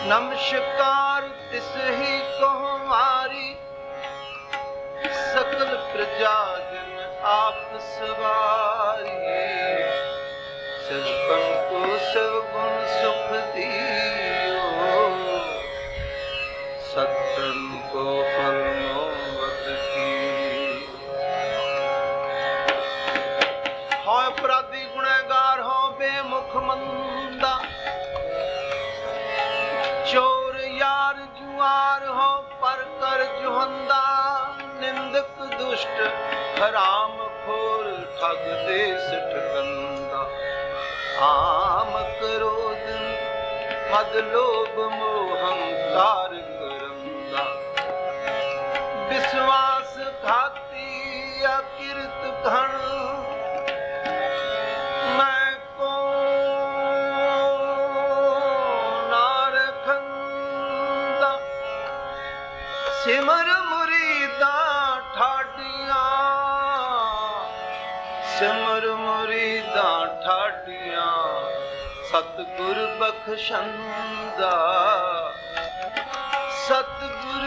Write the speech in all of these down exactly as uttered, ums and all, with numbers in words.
नमस्कार तिस ही को हमारी सकल प्रजा जन आप सवारी सेवकन को सब गुण सुख दियो सत्कर्म को फल मोहब्बत की हो अपराधी गुनहगार हो बेमुख मंदा चोर यार जुआर हो पर कर जुहंदा निंदक दुष्ट हराम खोर ठग देश ठगंदा आम क्रोध मद लोभ मोह अहंकार करंदा विश्वास घाती अकीर्त घण मैं को नारखंदा सिमर मुरीदा ठाडिया सिमर मुरीदा ठाडिया सतगुर बख्शंदा सतगुर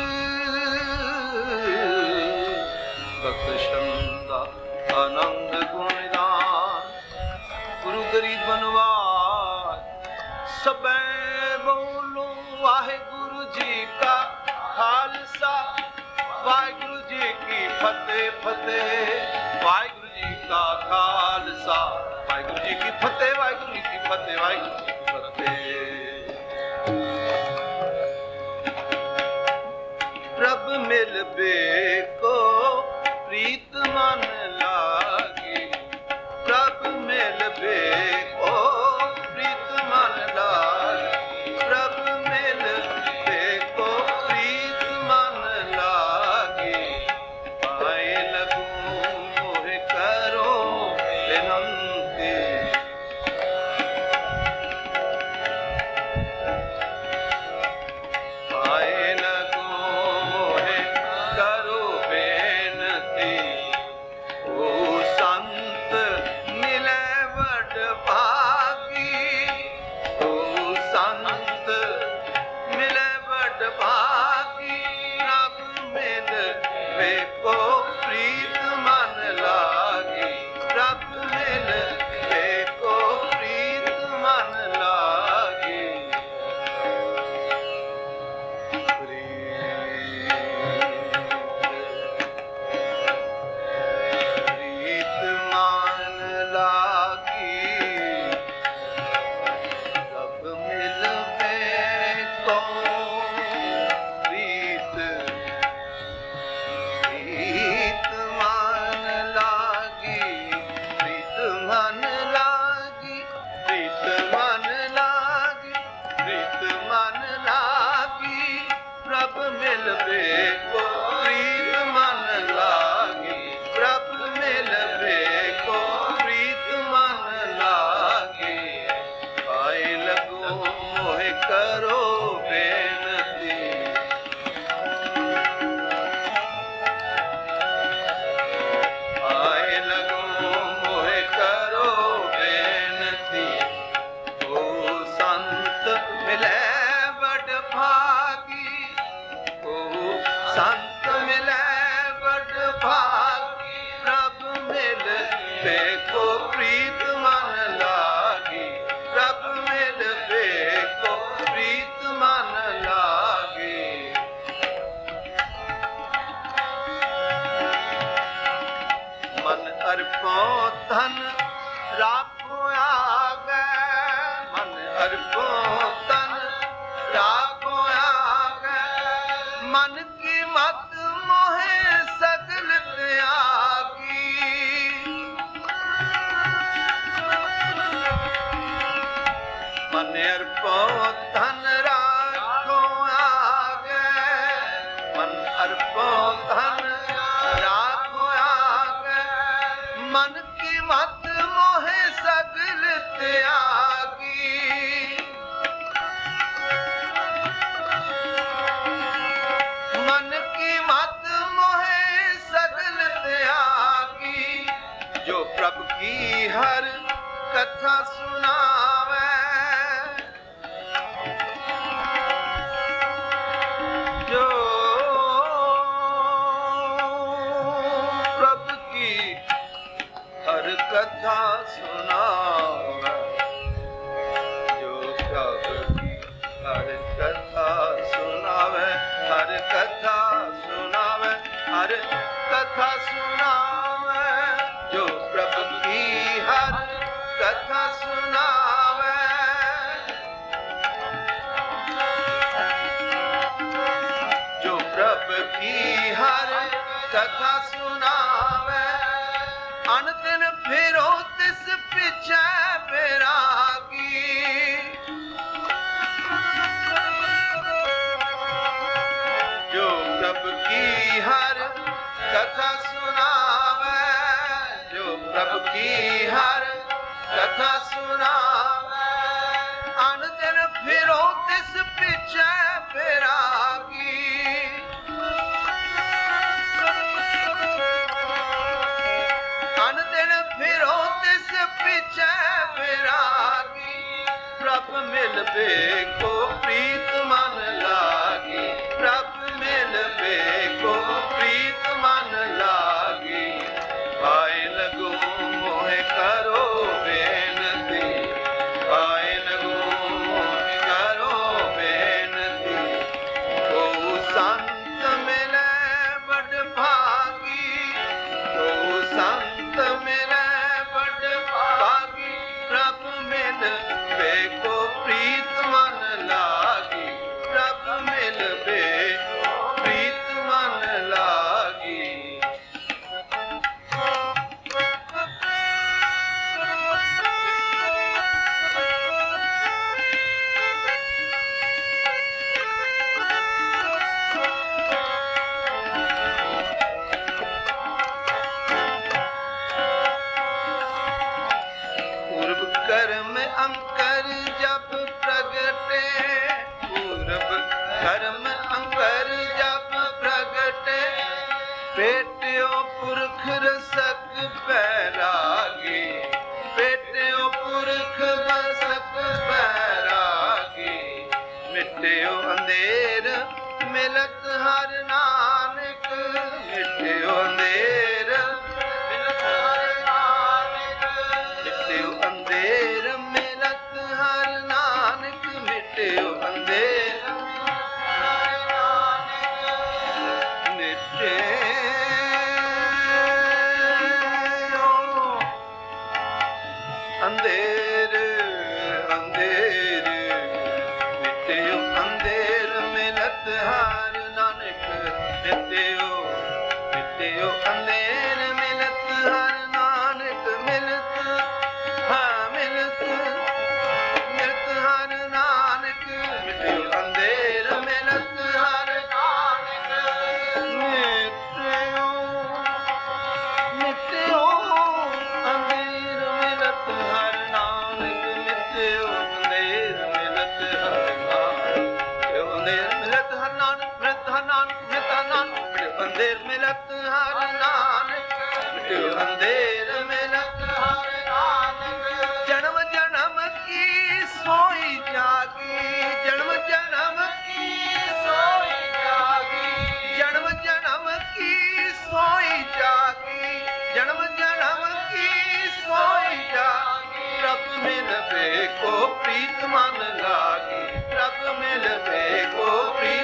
बख्शंदा आनंद गुणगान गुरु गरीब बनवार सबे बोलो वाहेगुरु जी का खालसा वाहेगुरु जी की फतेह फतेह वाहेगुरु जी का खालसा वाहेगुरु जी की फतेह वाहेगुरु जी की फतेह वाहेगुरु जी की फतेह प्रभ मिलबे को प्रीत मन लागी प्रभ मिलबे को प्रीत मन लागी प्रभ मिलबे को प्रीत मन लागी पाए लगू मोहे करो विनंती पाए लगू मोहे करो बेनती ओ संत मिले बड़ भागी ओ संत मिले बड़ भागी रब मिल वे को प्रीत मन लागी रब मिल वे को प्रीत मन लागी प्रीत मन लागी रब मिल वे को प्रीत प्रीत मन लागी प्रीत मन लागी प्रीत मन लागी प्रीत मन लागी प्रभ मिलबे को प्रीत मन लागी प्रभ मिलबे को प्रीत मन लागी आए लगो मोहे करो बेनती आए लगो मोहे करो बेनती ओ संत मिले बड़ भागी ओ संत मिले बड़ भागी प्रभ मिल बे को प्रीत मन लागी प्रभ मिल बे को प्रीत मन लागी मन अर्पो धन राखो आगे मन अर्पो धन राखो आगे मन की मत मोहे सगल त्यागी मन अर्पो धन राखो आगे मन अर्पो धन राखो आगे मन की मत मोहे सगल त्यागी मन की मत मोहे सगल त्यागी जो प्रभु की हर कथा सुनावे कथा सुनावे, जो प्रभ की हर कथा सुनावे, हर कथा सुनावे, हर कथा सुनावे, जो प्रभु की हर कथा सुनावे, जो प्रभु की हर कथा सुनावे, अन दिन फिरो तिस पिछे बैरागी, जो प्रभु की हर कथा सुनावे, जो प्रभु की हर कथा सुनावे, अन दिन फिरो तिस पिछे बैरागी, अन दिन फिरो तिस पिछे बैरागी, प्रभ मिलबे को प्रीत मन लागी, प्रभ मिलबे को प्रीत मन लागी, पाए लगू मोहे करो बेनती, पाए लगू मोहे करो बेनती, को संत मिले बड़ भागी, को संत मिले बड़ भागी, प्रभ मिलबे को प्रीत मन लागी, प्रभ मिलबे प्रीत मन लागी। पूर्व कर्म अंकर जब प्रगटे, पूर्व कर्म अंकर जब प्रगटे, पेट्यो पुरख रसक बैरागी, पेट्यो पुरख रसक बैरागी, मिट्यो अंधेर मिलत हर नानक, मिट्यो अंधेर मिलत हर नानक, मिट्यो अंधेर मिलत हर नानक, मिट्यो अंधेर हर नानक, मिट्यो अंधेर अंधेर, मिट्यो अंधेर मिलत हर नानक, मिट्यो मिट्यो अंधेर मिलत हर नानक, मिलत हाँ मिलत मिलत हर नानक, मिट्यो अंधेर मिलत हर नानक, मिट्यो मिट्यो अंधेर मिलत हर नानक, मिट्यो अंधेर मिलत हर नानक, मिट्यो अंधेर मिलत हर नानक, मिलत हर नानक, मिलत हर नानक, मिट्यो अंधेर मिलत हर नानक, मिट्यो अंधेर मिलत हर नानक, जन्म जन्म की सोई जागी, जन्म जन्म की सोई जागी, जन्म जन्म की सोई जागी, जन्म जन्म की सोई जागी, प्रभ मिलबे को प्रीत मन लागी, प्रभ मिलबे को प्रीत